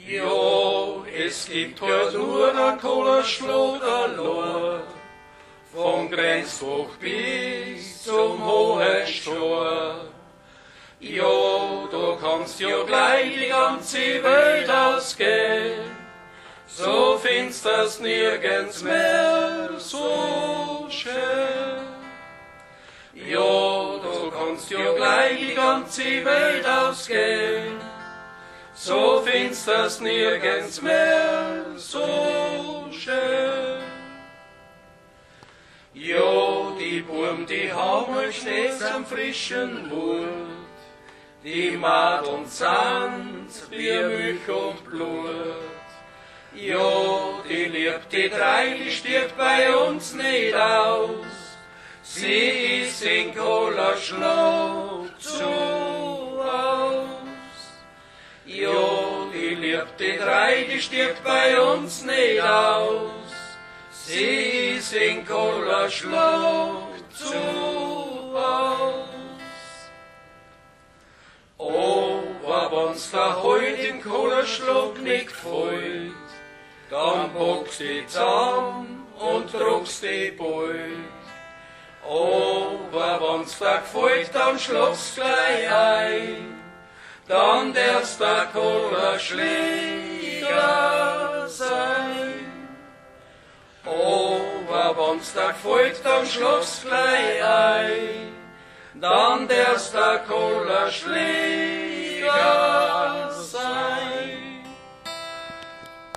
Jo, es gibt heute nur ein Kohlerschlag allein, vom Grenzbuch bis zum Hohenschtor. Jo, du kannst ja gleich die ganze Welt ausgehen, so findest das nirgends mehr so schön. Jo, du kannst ja gleich die ganze Welt ausgehen, so findest das nirgends mehr so schön. Jo, die Buben, die haben stets am frischen Mut, die Madeln sind wie Milch und Blut. Jo, die liebt die drei, die stirbt bei uns nicht aus, sie ist in Kohlerschlag zu Haus. Jo, die liebt die drei, die stirbt bei uns nicht aus, sie ist in Kohlerschlag zu Haus. Oh, aber wenn's da heut im Kohlerschlag nicht gefällt, dann bockst die zusammen und druckst die Beut. Oh, aber wenn's da gefällt, dann schlagst gleich ein, dann darfst der Kohlerschläger sein. Oh, aber wenn's da gefällt, dann schlagst gleich ein, dann darfst der Kohlerschläger